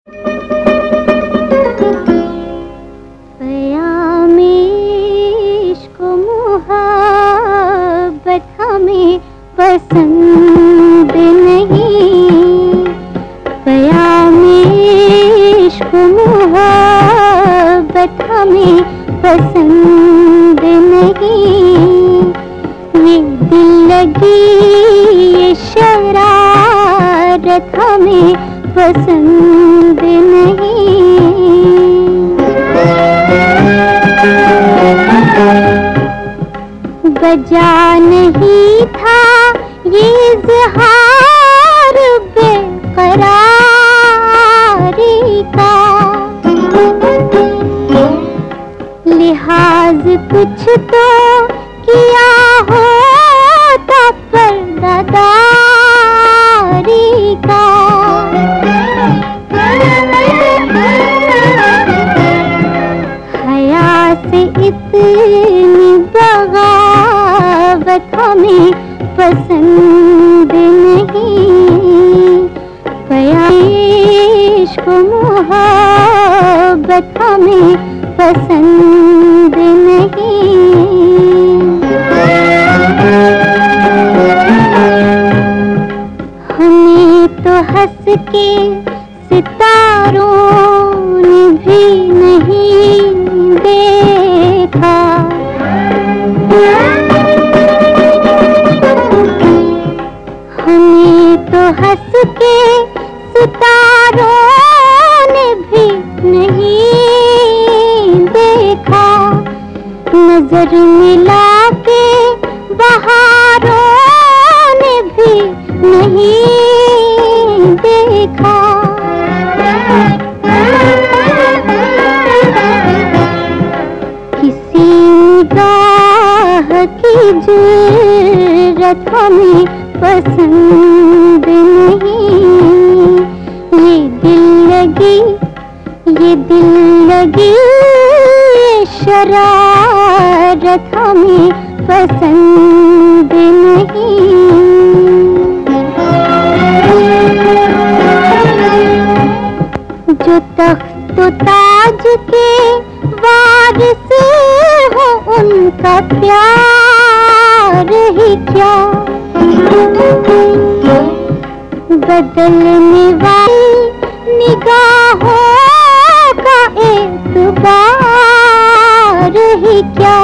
हमें पसंद नहीं, क़यामे इश्क़ मोहब्बत हमें पसंद नहीं। ये दिल लगी ये शरारत हमें पसंद नहीं। वजह नहीं था ये इज़हार बेक़रारी का, लिहाज कुछ तो किया होता पर्दादारी का। हया से इतनी बगावत हमें पसंद नहीं। इश्क़ मोहब्बत हमें पसंद नहीं। हमें तो हंस के सितारों ने भी नहीं देखा, हमें तो हंस के सितारों ने भी नहीं देखा। नजर मिला के बहारों ने भी नहीं देखा। किसी निगाह की जुर्रत हमें पसंद नहीं। ये दिल लगी ये शरारत हमें पसंद नहीं। जो तख्त ताज के वारिस हो उनका प्यार ही क्या, बदलने वाली निगाहों का एतबार ही क्या।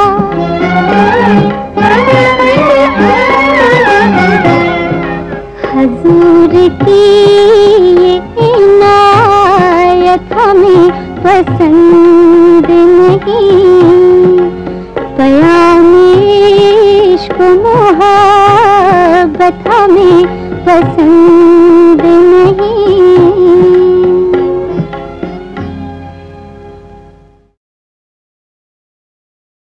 हुजूर की ये इनायत हमें पसंद नहीं। क़यामे इश्क़ मोहब्बत हमें